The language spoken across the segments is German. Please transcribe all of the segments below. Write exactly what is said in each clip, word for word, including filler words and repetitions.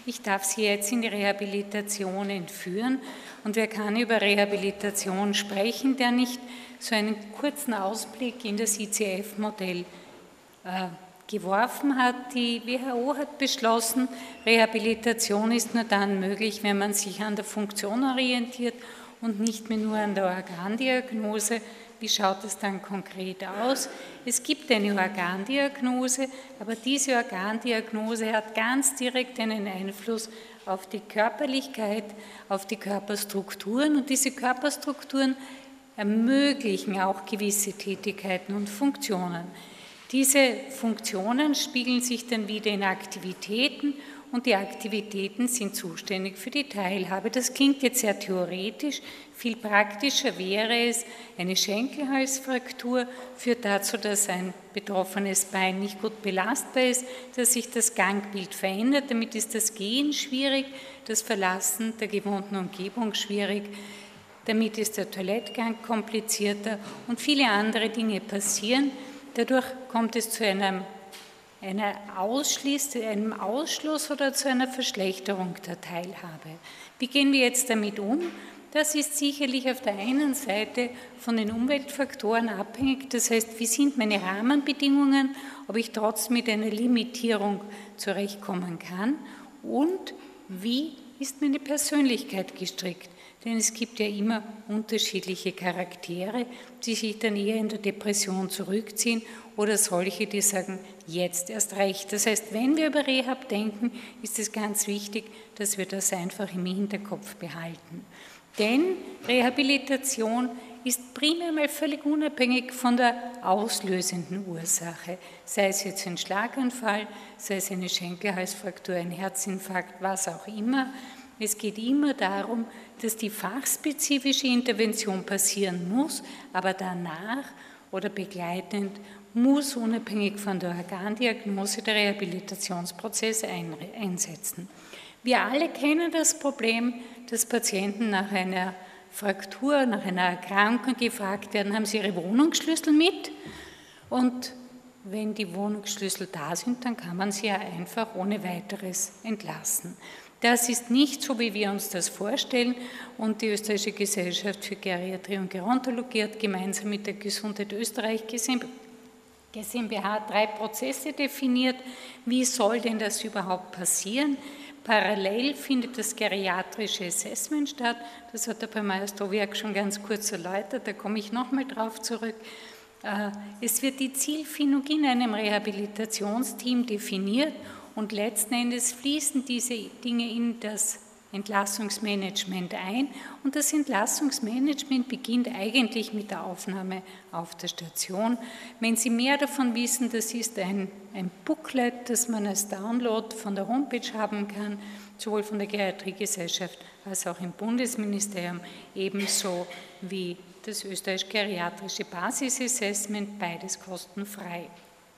Ich darf Sie jetzt in die Rehabilitation entführen und wer kann über Rehabilitation sprechen, der nicht so einen kurzen Ausblick in das I C F-Modell äh, geworfen hat. Die W H O hat beschlossen, Rehabilitation ist nur dann möglich, wenn man sich an der Funktion orientiert und nicht mehr nur an der Organdiagnose. Wie schaut es dann konkret aus? Es gibt eine Organdiagnose, aber diese Organdiagnose hat ganz direkt einen Einfluss auf die Körperlichkeit, auf die Körperstrukturen und diese Körperstrukturen ermöglichen auch gewisse Tätigkeiten und Funktionen. Diese Funktionen spiegeln sich dann wieder in Aktivitäten und die Aktivitäten sind zuständig für die Teilhabe. Das klingt jetzt sehr theoretisch, viel praktischer wäre es, eine Schenkelhalsfraktur führt dazu, dass ein betroffenes Bein nicht gut belastbar ist, dass sich das Gangbild verändert, damit ist das Gehen schwierig, das Verlassen der gewohnten Umgebung schwierig, damit ist der Toilettgang komplizierter und viele andere Dinge passieren. Dadurch kommt es zu einem Einer Ausschluss, einem Ausschluss oder zu einer Verschlechterung der Teilhabe. Wie gehen wir jetzt damit um? Das ist sicherlich auf der einen Seite von den Umweltfaktoren abhängig, das heißt, wie sind meine Rahmenbedingungen, ob ich trotzdem mit einer Limitierung zurechtkommen kann und wie ist meine Persönlichkeit gestrickt. Denn es gibt ja immer unterschiedliche Charaktere, die sich dann eher in der Depression zurückziehen oder solche, die sagen, jetzt erst recht. Das heißt, wenn wir über Rehab denken, ist es ganz wichtig, dass wir das einfach im Hinterkopf behalten. Denn Rehabilitation ist primär mal völlig unabhängig von der auslösenden Ursache, sei es jetzt ein Schlaganfall, sei es eine Schenkelhalsfraktur, ein Herzinfarkt, was auch immer. Es geht immer darum, dass die fachspezifische Intervention passieren muss, aber danach oder begleitend muss unabhängig von der Organdiagnose der Rehabilitationsprozess einsetzen. Wir alle kennen das Problem, dass Patienten nach einer Fraktur, nach einer Erkrankung gefragt werden, haben sie ihre Wohnungsschlüssel mit? Und wenn die Wohnungsschlüssel da sind, dann kann man sie ja einfach ohne weiteres entlassen. Das ist nicht so, wie wir uns das vorstellen und die Österreichische Gesellschaft für Geriatrie und Gerontologie hat gemeinsam mit der Gesundheit Österreich GmbH drei Prozesse definiert. Wie soll denn das überhaupt passieren? Parallel findet das geriatrische Assessment statt, das hat der Herr Meier-Stowiak schon ganz kurz erläutert, da komme ich nochmal drauf zurück. Es wird die Zielfindung in einem Rehabilitationsteam definiert und letzten Endes fließen diese Dinge in das Entlassungsmanagement ein und das Entlassungsmanagement beginnt eigentlich mit der Aufnahme auf der Station. Wenn Sie mehr davon wissen, das ist ein, ein Booklet, das man als Download von der Homepage haben kann, sowohl von der Geriatriegesellschaft als auch im Bundesministerium, ebenso wie das österreichische geriatrische Basisassessment, beides kostenfrei.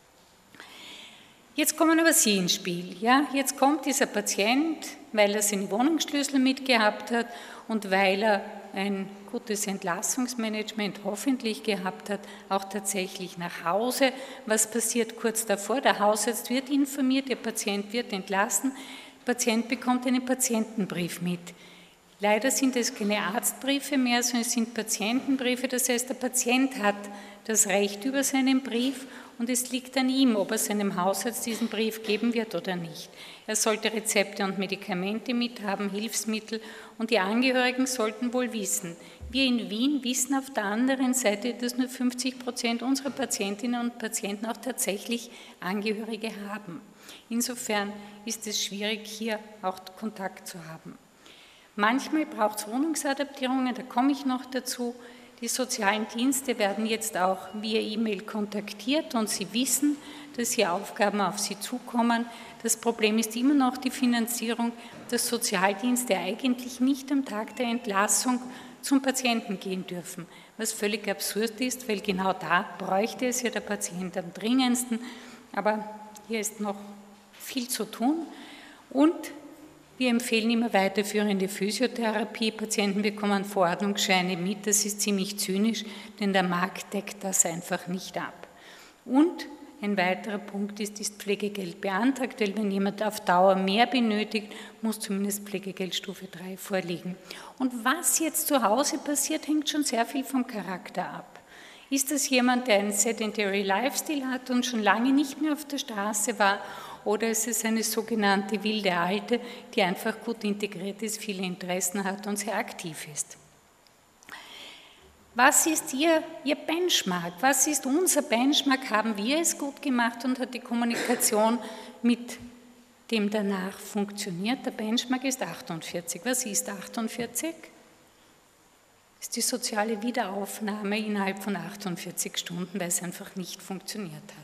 Jetzt kommen aber Sie ins Spiel. Ja? Jetzt kommt dieser Patient, weil er seine Wohnungsschlüssel mitgehabt hat und weil er ein gutes Entlassungsmanagement hoffentlich gehabt hat, auch tatsächlich nach Hause. Was passiert kurz davor? Der Hausarzt wird informiert, der Patient wird entlassen, der Patient bekommt einen Patientenbrief mit. Leider sind es keine Arztbriefe mehr, sondern es sind Patientenbriefe, das heißt, der Patient hat das Recht über seinen Brief und es liegt an ihm, ob er seinem Hausarzt diesen Brief geben wird oder nicht. Er sollte Rezepte und Medikamente mithaben, Hilfsmittel und die Angehörigen sollten wohl wissen. Wir in Wien wissen auf der anderen Seite, dass nur fünfzig Prozent unserer Patientinnen und Patienten auch tatsächlich Angehörige haben. Insofern ist es schwierig, hier auch Kontakt zu haben. Manchmal braucht es Wohnungsadaptierungen, da komme ich noch dazu. Die sozialen Dienste werden jetzt auch via E-Mail kontaktiert und sie wissen, dass hier Aufgaben auf sie zukommen. Das Problem ist immer noch die Finanzierung, dass Sozialdienste eigentlich nicht am Tag der Entlassung zum Patienten gehen dürfen, was völlig absurd ist, weil genau da bräuchte es ja der Patient am dringendsten. Aber hier ist noch viel zu tun und wir empfehlen immer weiterführende Physiotherapie. Patienten bekommen Verordnungsscheine mit. Das ist ziemlich zynisch, denn der Markt deckt das einfach nicht ab. Und Ein weiterer Punkt ist, ist Pflegegeld beantragt, weil wenn jemand auf Dauer mehr benötigt, muss zumindest Pflegegeldstufe drei vorliegen. Und was jetzt zu Hause passiert, hängt schon sehr viel vom Charakter ab. Ist das jemand, der einen sedentary Lifestyle hat und schon lange nicht mehr auf der Straße war, oder ist es eine sogenannte wilde Alte, die einfach gut integriert ist, viele Interessen hat und sehr aktiv ist? Was ist Ihr, Ihr Benchmark? Was ist unser Benchmark? Haben wir es gut gemacht und hat die Kommunikation mit dem danach funktioniert? Der Benchmark ist achtundvierzig. Was ist achtundvierzig? Das ist die soziale Wiederaufnahme innerhalb von achtundvierzig Stunden, weil es einfach nicht funktioniert hat.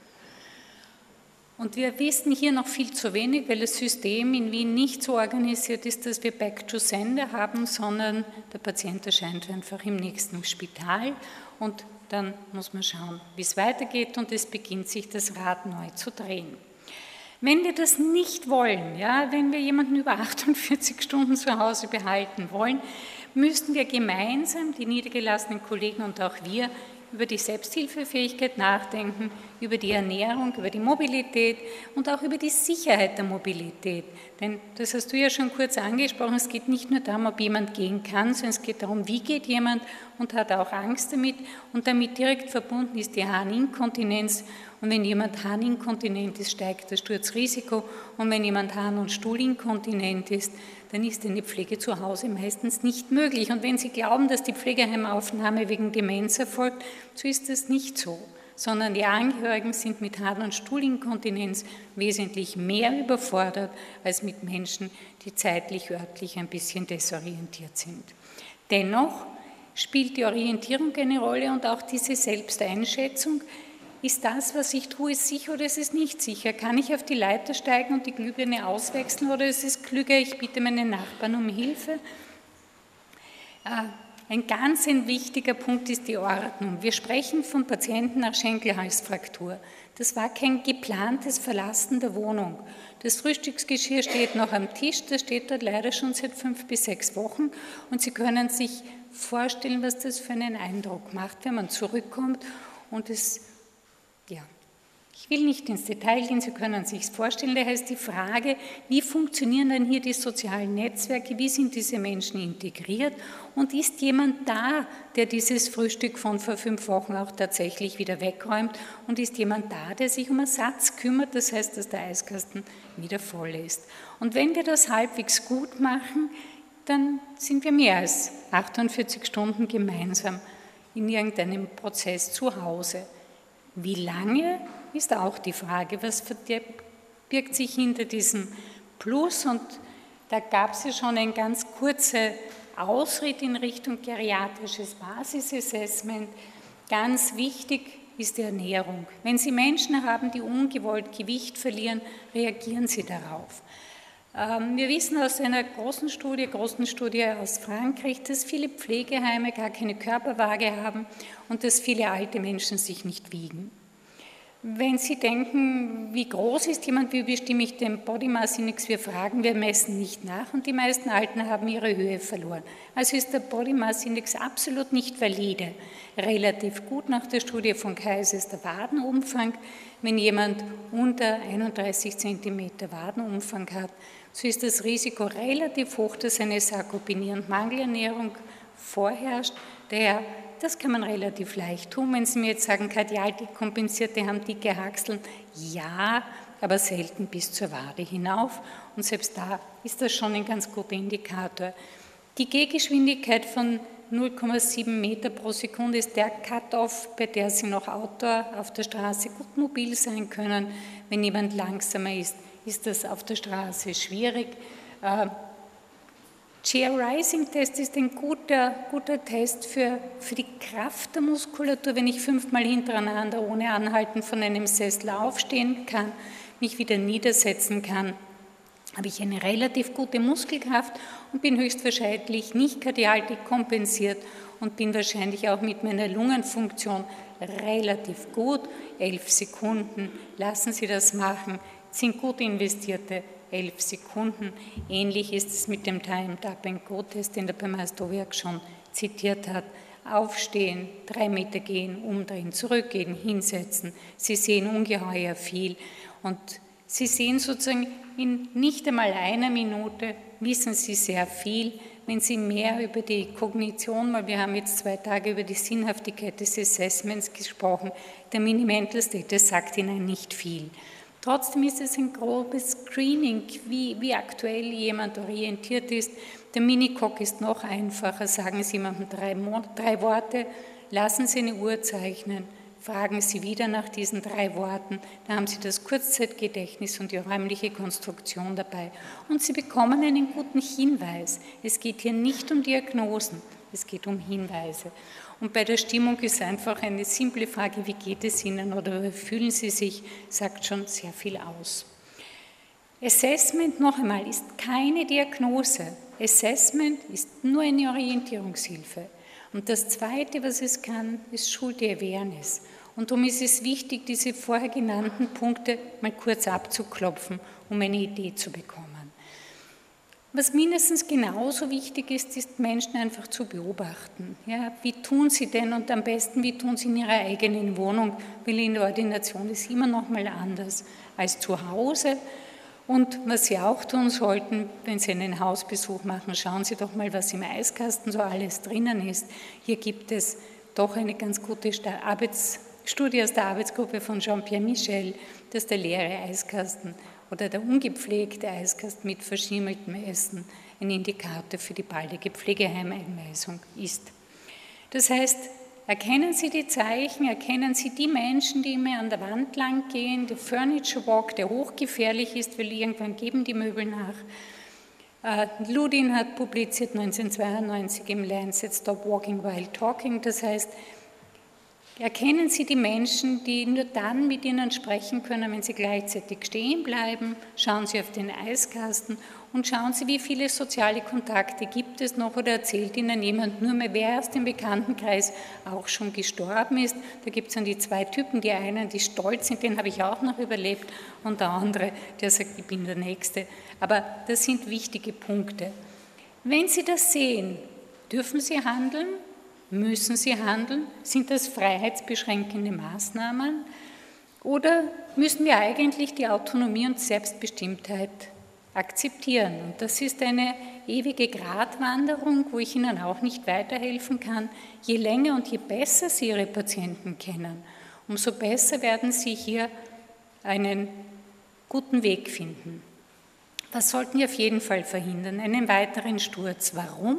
Und wir wissen hier noch viel zu wenig, weil das System in Wien nicht so organisiert ist, dass wir Back to Sender haben, sondern der Patient erscheint einfach im nächsten Spital und dann muss man schauen, wie es weitergeht und es beginnt sich das Rad neu zu drehen. Wenn wir das nicht wollen, ja, wenn wir jemanden über achtundvierzig Stunden zu Hause behalten wollen, müssen wir gemeinsam, die niedergelassenen Kollegen und auch wir, über die Selbsthilfefähigkeit nachdenken, über die Ernährung, über die Mobilität und auch über die Sicherheit der Mobilität. Denn das hast du ja schon kurz angesprochen, es geht nicht nur darum, ob jemand gehen kann, sondern es geht darum, wie geht jemand und hat auch Angst damit. Und damit direkt verbunden ist die Harninkontinenz. Und wenn jemand harninkontinent ist, steigt das Sturzrisiko. Und wenn jemand Harn- und Stuhlinkontinent ist, dann ist eine Pflege zu Hause meistens nicht möglich. Und wenn Sie glauben, dass die Pflegeheimaufnahme wegen Demenz erfolgt, so ist das nicht so, sondern die Angehörigen sind mit Harn- und Stuhlinkontinenz wesentlich mehr überfordert als mit Menschen, die zeitlich, örtlich ein bisschen desorientiert sind. Dennoch spielt die Orientierung eine Rolle und auch diese Selbsteinschätzung. Ist das, was ich tue, sicher oder ist es nicht sicher? Kann ich auf die Leiter steigen und die Glühbirne auswechseln oder ist es klüger, ich bitte meinen Nachbarn um Hilfe? Ein ganz ein wichtiger Punkt ist die Ordnung. Wir sprechen von Patienten nach Schenkelhalsfraktur. Das war kein geplantes Verlassen der Wohnung. Das Frühstücksgeschirr steht noch am Tisch, das steht dort leider schon seit fünf bis sechs Wochen und Sie können sich vorstellen, was das für einen Eindruck macht, wenn man zurückkommt und es Ja, ich will nicht ins Detail gehen, Sie können sich es vorstellen. Daher ist die Frage, wie funktionieren denn hier die sozialen Netzwerke, wie sind diese Menschen integriert und ist jemand da, der dieses Frühstück von vor fünf Wochen auch tatsächlich wieder wegräumt und ist jemand da, der sich um Ersatz kümmert, das heißt, dass der Eiskasten wieder voll ist. Und wenn wir das halbwegs gut machen, dann sind wir mehr als achtundvierzig Stunden gemeinsam in irgendeinem Prozess zu Hause. Wie lange ist auch die Frage, was verbirgt sich hinter diesem Plus und da gab es ja schon einen ganz kurzen Ausritt in Richtung geriatrisches Basisassessment. Ganz wichtig ist die Ernährung. Wenn Sie Menschen haben, die ungewollt Gewicht verlieren, reagieren Sie darauf. Wir wissen aus einer großen Studie, großen Studie aus Frankreich, dass viele Pflegeheime gar keine Körperwaage haben und dass viele alte Menschen sich nicht wiegen. Wenn Sie denken, wie groß ist jemand, wie bestimme ich den Body Mass Index, wir fragen, wir messen nicht nach und die meisten Alten haben ihre Höhe verloren. Also ist der Body Mass Index absolut nicht valide. Relativ gut nach der Studie von Kaiser ist der Wadenumfang. Wenn jemand unter einunddreißig Zentimeter Wadenumfang hat, so ist das Risiko relativ hoch, dass eine Sarkopenie und Mangelernährung vorherrscht. Daher, das kann man relativ leicht tun. Wenn Sie mir jetzt sagen, Kardialkompensierte haben dicke Haxeln, ja, aber selten bis zur Wade hinauf. Und selbst da ist das schon ein ganz guter Indikator. Die Gehgeschwindigkeit von null Komma sieben Meter pro Sekunde ist der Cut-off, bei der Sie noch Outdoor auf der Straße gut mobil sein können. Wenn jemand langsamer ist, ist das auf der Straße schwierig. Chair-Rising-Test ist ein guter, guter Test für, für die Kraft der Muskulatur. Wenn ich fünfmal hintereinander ohne Anhalten von einem Sessel aufstehen kann, mich wieder niedersetzen kann, habe ich eine relativ gute Muskelkraft und bin höchstwahrscheinlich nicht kardialtik kompensiert und bin wahrscheinlich auch mit meiner Lungenfunktion relativ gut. Elf Sekunden, lassen Sie das machen, sind gut investierte elf Sekunden. Ähnlich ist es mit dem Time-Tap-and-Go-Test, den der Pemastowiak schon zitiert hat. aufstehen, drei Meter gehen, umdrehen, zurückgehen, hinsetzen. Sie sehen ungeheuer viel und Sie sehen sozusagen in nicht einmal einer Minute, wissen Sie sehr viel, wenn Sie mehr über die Kognition, weil wir haben jetzt zwei Tage über die Sinnhaftigkeit des Assessments gesprochen, der Mini-Mental State, das sagt Ihnen nicht viel. Trotzdem ist es ein grobes Screening, wie, wie aktuell jemand orientiert ist. Der Minicock ist noch einfacher, sagen Sie jemandem drei, drei Worte, lassen Sie eine Uhr zeichnen, fragen Sie wieder nach diesen drei Worten, da haben Sie das Kurzzeitgedächtnis und die räumliche Konstruktion dabei. Und Sie bekommen einen guten Hinweis. Es geht hier nicht um Diagnosen, es geht um Hinweise. Und bei der Stimmung ist einfach eine simple Frage, wie geht es Ihnen oder wie fühlen Sie sich, sagt schon sehr viel aus. Assessment, noch einmal, ist keine Diagnose. Assessment ist nur eine Orientierungshilfe. Und das Zweite, was es kann, ist Schuld-Awareness. Und darum ist es wichtig, diese vorher genannten Punkte mal kurz abzuklopfen, um eine Idee zu bekommen. Was mindestens genauso wichtig ist, ist Menschen einfach zu beobachten. Ja, wie tun sie denn und am besten, wie tun sie in ihrer eigenen Wohnung, weil in der Ordination ist immer noch mal anders als zu Hause. Und was Sie auch tun sollten, wenn Sie einen Hausbesuch machen, schauen Sie doch mal, was im Eiskasten so alles drinnen ist. Hier gibt es doch eine ganz gute Arbeits- Studie aus der Arbeitsgruppe von Jean-Pierre Michel, dass der leere Eiskasten oder der ungepflegte Eiskasten mit verschimmeltem Essen ein Indikator für die baldige Pflegeheimeinweisung ist. Das heißt, erkennen Sie die Zeichen, erkennen Sie die Menschen, die immer an der Wand lang gehen, der Furniture Walk, der hochgefährlich ist, weil irgendwann geben die Möbel nach. Ludin hat publiziert neunzehnhundertzweiundneunzig im Lancet Stop Walking While Talking, das heißt, erkennen Sie die Menschen, die nur dann mit Ihnen sprechen können, wenn Sie gleichzeitig stehen bleiben, schauen Sie auf den Eiskasten und schauen Sie, wie viele soziale Kontakte gibt es noch oder erzählt Ihnen jemand nur mehr, wer aus dem Bekanntenkreis auch schon gestorben ist. Da gibt es dann die zwei Typen, die einen, die stolz sind, den habe ich auch noch überlebt und der andere, der sagt, ich bin der Nächste. Aber das sind wichtige Punkte. Wenn Sie das sehen, dürfen Sie handeln? Müssen Sie handeln? Sind das freiheitsbeschränkende Maßnahmen? Oder müssen wir eigentlich die Autonomie und Selbstbestimmtheit akzeptieren? Und das ist eine ewige Gratwanderung, wo ich Ihnen auch nicht weiterhelfen kann. Je länger und je besser Sie Ihre Patienten kennen, umso besser werden Sie hier einen guten Weg finden. Was sollten wir auf jeden Fall verhindern? Einen weiteren Sturz. Warum?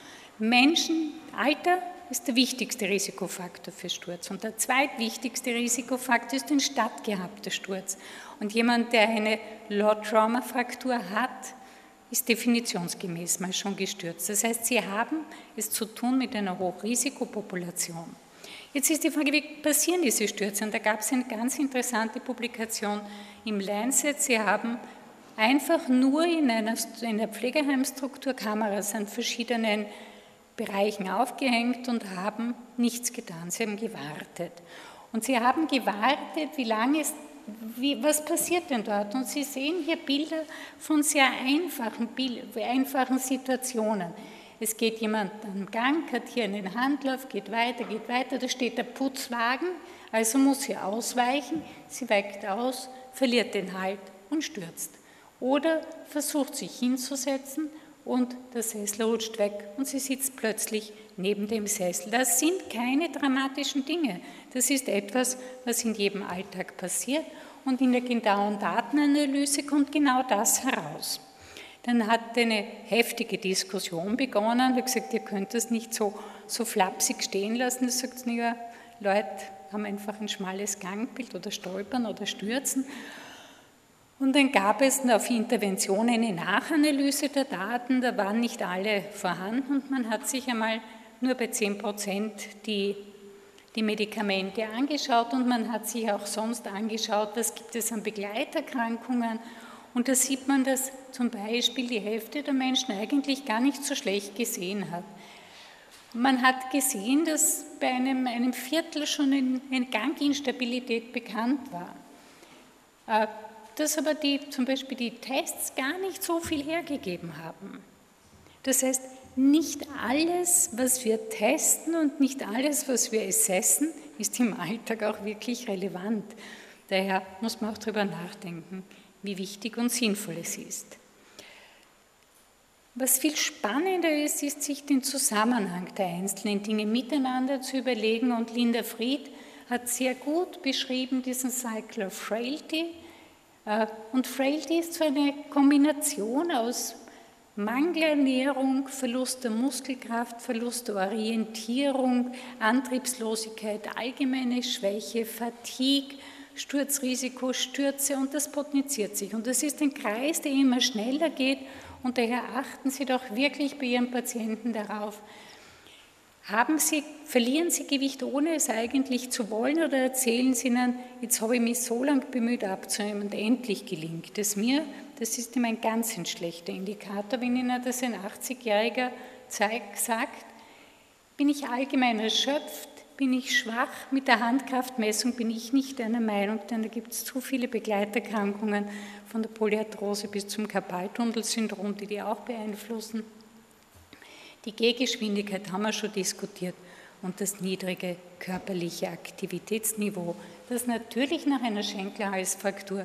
Menschen, Alter ist der wichtigste Risikofaktor für Sturz und der zweitwichtigste Risikofaktor ist ein stattgehabter Sturz. Und jemand, der eine Low-Trauma-Fraktur hat, ist definitionsgemäß mal schon gestürzt. Das heißt, Sie haben es zu tun mit einer Hochrisikopopulation. Jetzt ist die Frage, wie passieren diese Stürze? Und da gab es eine ganz interessante Publikation im Lancet. Sie haben einfach nur in einer, in der Pflegeheimstruktur Kameras an verschiedenen Bereichen aufgehängt und haben nichts getan. Sie haben gewartet. Und sie haben gewartet, wie lange ist, wie, was passiert denn dort? Und Sie sehen hier Bilder von sehr einfachen, einfachen Situationen. Es geht jemand am Gang, hat hier einen Handlauf, geht weiter, geht weiter, da steht der Putzwagen, also muss sie ausweichen, sie weicht aus, verliert den Halt und stürzt. Oder versucht sich hinzusetzen und der Sessel rutscht weg und sie sitzt plötzlich neben dem Sessel. Das sind keine dramatischen Dinge. Das ist etwas, was in jedem Alltag passiert und in der genauen Datenanalyse kommt genau das heraus. Dann hat eine heftige Diskussion begonnen. Ich habe gesagt, ihr könnt das nicht so, so flapsig stehen lassen. Da sagt sie, ja, Leute haben einfach ein schmales Gangbild oder stolpern oder stürzen. Und dann gab es auf Intervention eine Nachanalyse der Daten, da waren nicht alle vorhanden und man hat sich einmal nur bei zehn Prozent die, die Medikamente angeschaut und man hat sich auch sonst angeschaut, was gibt es an Begleiterkrankungen. Und da sieht man, dass zum Beispiel die Hälfte der Menschen eigentlich gar nicht so schlecht gesehen hat. Man hat gesehen, dass bei einem, einem Viertel schon eine Ganginstabilität bekannt war. Dass aber die, zum Beispiel die Tests gar nicht so viel hergegeben haben. Das heißt, nicht alles, was wir testen und nicht alles, was wir assessen, ist im Alltag auch wirklich relevant. Daher muss man auch darüber nachdenken, wie wichtig und sinnvoll es ist. Was viel spannender ist, ist, sich den Zusammenhang der einzelnen Dinge miteinander zu überlegen. Und Linda Fried hat sehr gut beschrieben diesen Cycle of Frailty. Und Frailty ist so eine Kombination aus Mangelernährung, Verlust der Muskelkraft, Verlust der Orientierung, Antriebslosigkeit, allgemeine Schwäche, Fatigue, Sturzrisiko, Stürze, und das potenziert sich. Und das ist ein Kreis, der immer schneller geht, und daher achten Sie doch wirklich bei Ihren Patienten darauf. Haben Sie, verlieren Sie Gewicht, ohne es eigentlich zu wollen, oder erzählen Sie ihnen, jetzt habe ich mich so lange bemüht abzunehmen und endlich gelingt es mir? Das ist immer ein ganz ein schlechter Indikator. Wenn Ihnen das ein achtzigjähriger sagt, bin ich allgemein erschöpft, bin ich schwach, mit der Handkraftmessung bin ich nicht einer Meinung, denn da gibt es zu viele Begleiterkrankungen, von der Polyarthrose bis zum Karpaltunnelsyndrom, die die auch beeinflussen. Die Gehgeschwindigkeit haben wir schon diskutiert und das niedrige körperliche Aktivitätsniveau, das natürlich nach einer Schenkel-Halsfraktur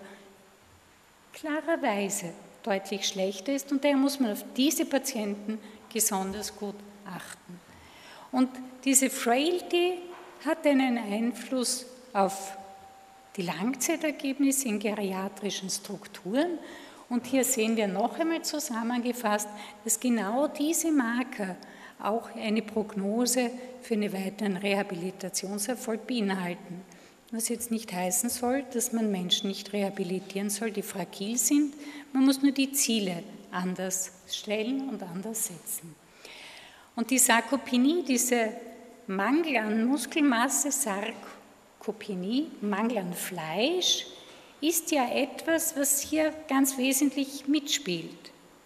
klarerweise deutlich schlechter ist, und daher muss man auf diese Patienten besonders gut achten. Und diese Frailty hat einen Einfluss auf die Langzeitergebnisse in geriatrischen Strukturen. Und hier sehen wir noch einmal zusammengefasst, dass genau diese Marker auch eine Prognose für einen weiteren Rehabilitationserfolg beinhalten. Was jetzt nicht heißen soll, dass man Menschen nicht rehabilitieren soll, die fragil sind. Man muss nur die Ziele anders stellen und anders setzen. Und die Sarkopenie, diese Mangel an Muskelmasse, Sarkopenie, Mangel an Fleisch, ist ja etwas, was hier ganz wesentlich mitspielt.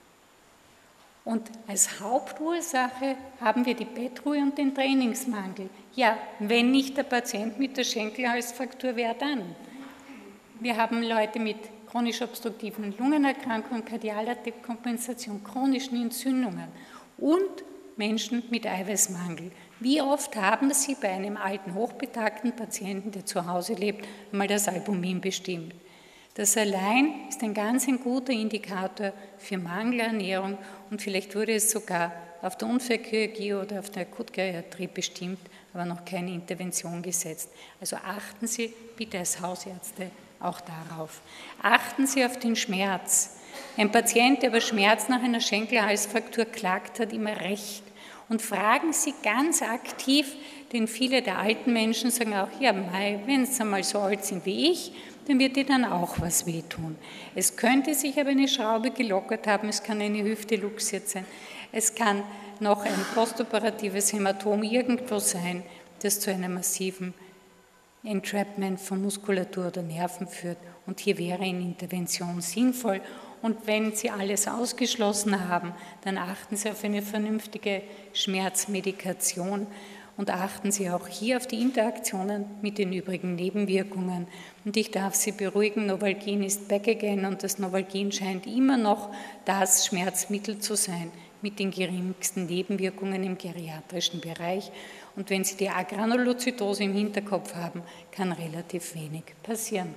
Und als Hauptursache haben wir die Bettruhe und den Trainingsmangel. Ja, wenn nicht der Patient mit der Schenkel-Halsfraktur, wer dann? Wir haben Leute mit chronisch obstruktiven Lungenerkrankungen, kardialer Dekompensation, chronischen Entzündungen und Menschen mit Eiweißmangel. Wie oft haben Sie bei einem alten, hochbetagten Patienten, der zu Hause lebt, mal das Albumin bestimmt? Das allein ist ein ganz ein guter Indikator für Mangelernährung, und vielleicht wurde es sogar auf der Unfallchirurgie oder auf der Akutgeriatrie bestimmt, aber noch keine Intervention gesetzt. Also achten Sie bitte als Hausärzte auch darauf. Achten Sie auf den Schmerz. Ein Patient, der über Schmerz nach einer Schenkel-Halsfraktur klagt, hat immer recht. Und fragen Sie ganz aktiv, denn viele der alten Menschen sagen auch, ja, wenn Sie einmal so alt sind wie ich, dann wird Ihnen auch was wehtun. Es könnte sich aber eine Schraube gelockert haben, es kann eine Hüfte luxiert sein, es kann noch ein postoperatives Hämatom irgendwo sein, das zu einem massiven Entrapment von Muskulatur oder Nerven führt. Und hier wäre eine Intervention sinnvoll. Und wenn Sie alles ausgeschlossen haben, dann achten Sie auf eine vernünftige Schmerzmedikation und achten Sie auch hier auf die Interaktionen mit den übrigen Nebenwirkungen. Und ich darf Sie beruhigen, Novalgin ist back again, und das Novalgin scheint immer noch das Schmerzmittel zu sein mit den geringsten Nebenwirkungen im geriatrischen Bereich. Und wenn Sie die Agranulozytose im Hinterkopf haben, kann relativ wenig passieren.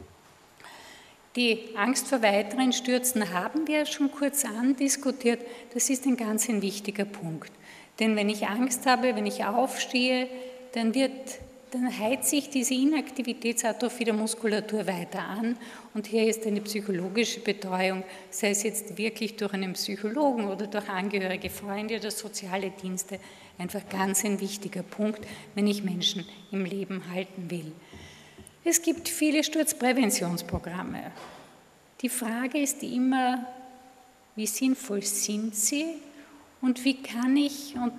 Die Angst vor weiteren Stürzen haben wir schon kurz andiskutiert. Das ist ein ganz ein wichtiger Punkt. Denn wenn ich Angst habe, wenn ich aufstehe, dann, wird, dann heizt sich diese Inaktivitätsatrophie der Muskulatur weiter an. Und hier ist eine psychologische Betreuung, sei es jetzt wirklich durch einen Psychologen oder durch Angehörige, Freunde oder soziale Dienste, einfach ganz ein wichtiger Punkt, wenn ich Menschen im Leben halten will. Es gibt viele Sturzpräventionsprogramme. Die Frage ist immer, wie sinnvoll sind sie und wie kann ich, und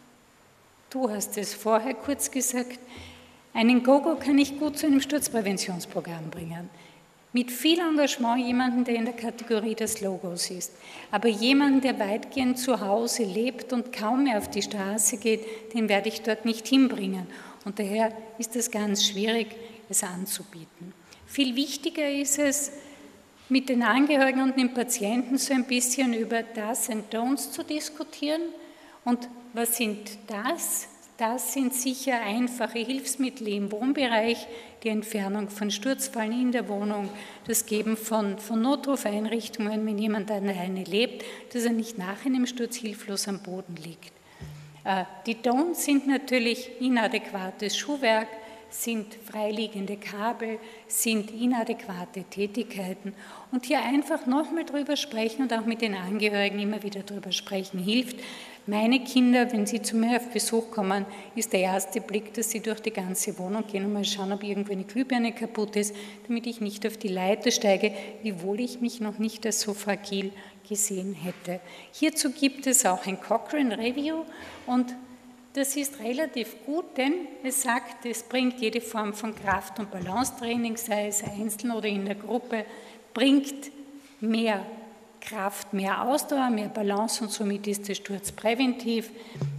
du hast es vorher kurz gesagt, einen Gogo kann ich gut zu einem Sturzpräventionsprogramm bringen. Mit viel Engagement jemanden, der in der Kategorie des Logos ist. Aber jemanden, der weitgehend zu Hause lebt und kaum mehr auf die Straße geht, den werde ich dort nicht hinbringen. Und daher ist es ganz schwierig, es anzubieten. Viel wichtiger ist es, mit den Angehörigen und den Patienten so ein bisschen über Do's and Don'ts zu diskutieren. Und was sind das? Das sind sicher einfache Hilfsmittel im Wohnbereich, die Entfernung von Sturzfallen in der Wohnung, das Geben von, von Notrufeinrichtungen, wenn jemand alleine lebt, dass er nicht nach einem Sturz hilflos am Boden liegt. Die Don'ts sind natürlich inadäquates Schuhwerk, sind freiliegende Kabel, sind inadäquate Tätigkeiten. Und hier einfach nochmal drüber sprechen und auch mit den Angehörigen immer wieder drüber sprechen hilft. Meine Kinder, wenn sie zu mir auf Besuch kommen, ist der erste Blick, dass sie durch die ganze Wohnung gehen und mal schauen, ob irgendwo eine Glühbirne kaputt ist, damit ich nicht auf die Leiter steige, wiewohl ich mich noch nicht als so fragil gesehen hätte. Hierzu gibt es auch ein Cochrane Review und das ist relativ gut, denn es sagt, es bringt jede Form von Kraft- und Balancetraining, sei es einzeln oder in der Gruppe, bringt mehr Kraft, mehr Ausdauer, mehr Balance und somit ist der Sturz präventiv.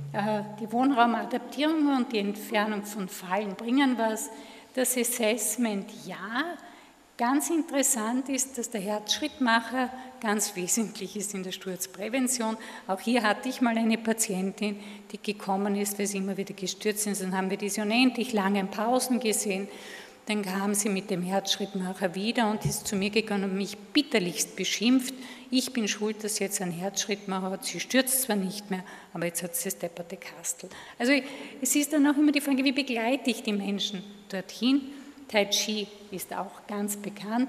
Die Wohnraumadaptierung und die Entfernung von Fallen bringen was. Das Assessment ja. Ganz interessant ist, dass der Herzschrittmacher ganz wesentlich ist in der Sturzprävention. Auch hier hatte ich mal eine Patientin, die gekommen ist, weil sie immer wieder gestürzt ist. Dann haben wir diese unendlich langen Pausen gesehen. Dann kam sie mit dem Herzschrittmacher wieder und ist zu mir gegangen und mich bitterlichst beschimpft. Ich bin schuld, dass sie jetzt einen Herzschrittmacher hat. Sie stürzt zwar nicht mehr, aber jetzt hat sie das depperte Kastel. Also es ist dann auch immer die Frage, wie begleite ich die Menschen dorthin? Tai Chi ist auch ganz bekannt.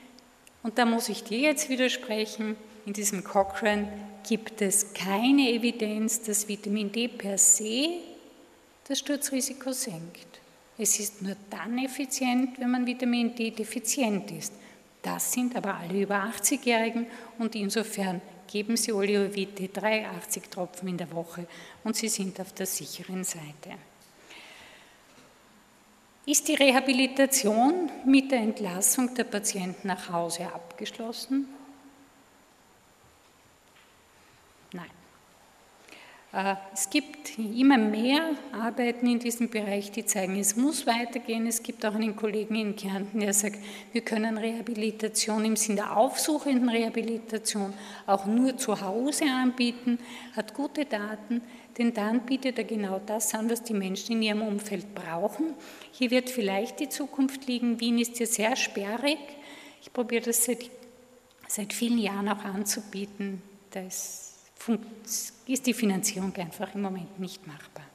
Und da muss ich dir jetzt widersprechen, in diesem Cochrane gibt es keine Evidenz, dass Vitamin D per se das Sturzrisiko senkt. Es ist nur dann effizient, wenn man Vitamin D defizient ist. Das sind aber alle über achtzigjährigen und insofern geben Sie Oleovit D drei, achtzig Tropfen in der Woche und Sie sind auf der sicheren Seite. Ist die Rehabilitation mit der Entlassung der Patienten nach Hause abgeschlossen? Nein. Es gibt immer mehr Arbeiten in diesem Bereich, die zeigen, es muss weitergehen. Es gibt auch einen Kollegen in Kärnten, der sagt, wir können Rehabilitation im Sinne der aufsuchenden Rehabilitation auch nur zu Hause anbieten, hat gute Daten, denn dann bietet er genau das an, was die Menschen in ihrem Umfeld brauchen. Hier wird vielleicht die Zukunft liegen. Wien ist ja sehr sperrig. Ich probiere das seit, seit vielen Jahren auch anzubieten. Da ist, ist die Finanzierung einfach im Moment nicht machbar.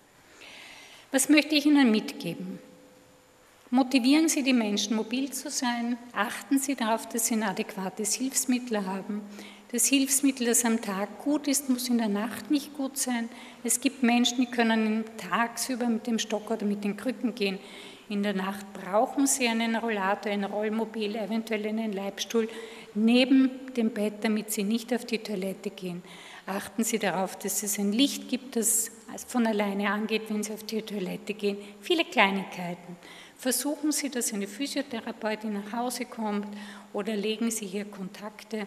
Was möchte ich Ihnen mitgeben? Motivieren Sie die Menschen, mobil zu sein. Achten Sie darauf, dass Sie ein adäquates Hilfsmittel haben. Das Hilfsmittel, das am Tag gut ist, muss in der Nacht nicht gut sein. Es gibt Menschen, die können tagsüber mit dem Stock oder mit den Krücken gehen. In der Nacht brauchen sie einen Rollator, ein Rollmobil, eventuell einen Leibstuhl neben dem Bett, damit sie nicht auf die Toilette gehen. Achten Sie darauf, dass es ein Licht gibt, das von alleine angeht, wenn Sie auf die Toilette gehen. Viele Kleinigkeiten. Versuchen Sie, dass eine Physiotherapeutin nach Hause kommt oder legen Sie hier Kontakte.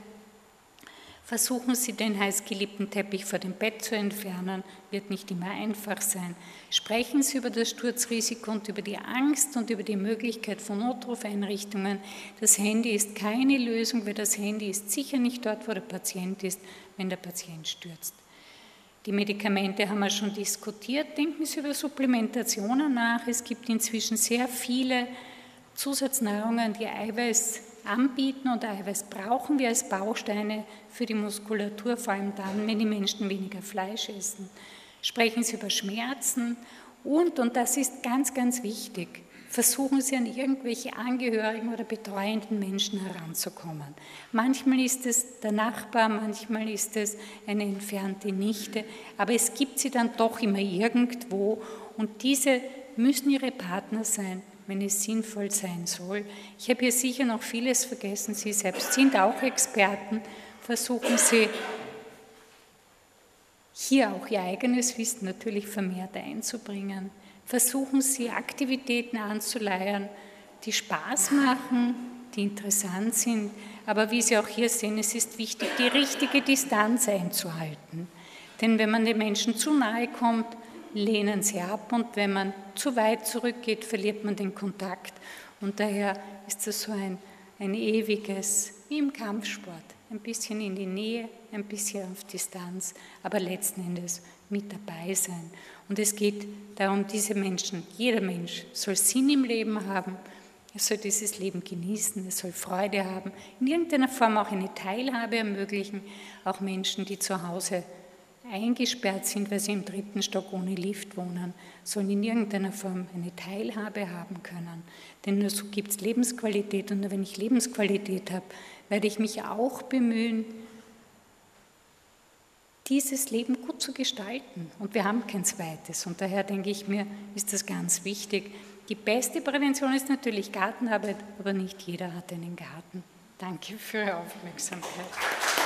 Versuchen Sie, den heißgeliebten Teppich vor dem Bett zu entfernen, wird nicht immer einfach sein. Sprechen Sie über das Sturzrisiko und über die Angst und über die Möglichkeit von Notrufeinrichtungen. Das Handy ist keine Lösung, weil das Handy ist sicher nicht dort, wo der Patient ist, wenn der Patient stürzt. Die Medikamente haben wir schon diskutiert. Denken Sie über Supplementationen nach. Es gibt inzwischen sehr viele Zusatznahrungen, die Eiweiß anbieten und Eiweiß brauchen wir als Bausteine für die Muskulatur, vor allem dann, wenn die Menschen weniger Fleisch essen. Sprechen Sie über Schmerzen und, und das ist ganz, ganz wichtig, versuchen Sie an irgendwelche Angehörigen oder betreuenden Menschen heranzukommen. Manchmal ist es der Nachbar, manchmal ist es eine entfernte Nichte, aber es gibt sie dann doch immer irgendwo und diese müssen Ihre Partner sein, wenn es sinnvoll sein soll. Ich habe hier sicher noch vieles vergessen. Sie selbst sind auch Experten. Versuchen Sie, hier auch Ihr eigenes Wissen natürlich vermehrt einzubringen. Versuchen Sie, Aktivitäten anzuleiern, die Spaß machen, die interessant sind. Aber wie Sie auch hier sehen, es ist wichtig, die richtige Distanz einzuhalten. Denn wenn man den Menschen zu nahe kommt, lehnen sie ab und wenn man zu weit zurückgeht, verliert man den Kontakt und daher ist das so ein, ein ewiges, wie im Kampfsport. Ein bisschen in die Nähe, ein bisschen auf Distanz, aber letzten Endes mit dabei sein. Und es geht darum, diese Menschen, jeder Mensch soll Sinn im Leben haben, er soll dieses Leben genießen, er soll Freude haben, in irgendeiner Form auch eine Teilhabe ermöglichen, auch Menschen, die zu Hause eingesperrt sind, weil sie im dritten Stock ohne Lift wohnen, sollen in irgendeiner Form eine Teilhabe haben können. Denn nur so gibt es Lebensqualität und nur wenn ich Lebensqualität habe, werde ich mich auch bemühen, dieses Leben gut zu gestalten. Und wir haben kein zweites. Und daher denke ich mir, ist das ganz wichtig. Die beste Prävention ist natürlich Gartenarbeit, aber nicht jeder hat einen Garten. Danke für Ihre Aufmerksamkeit.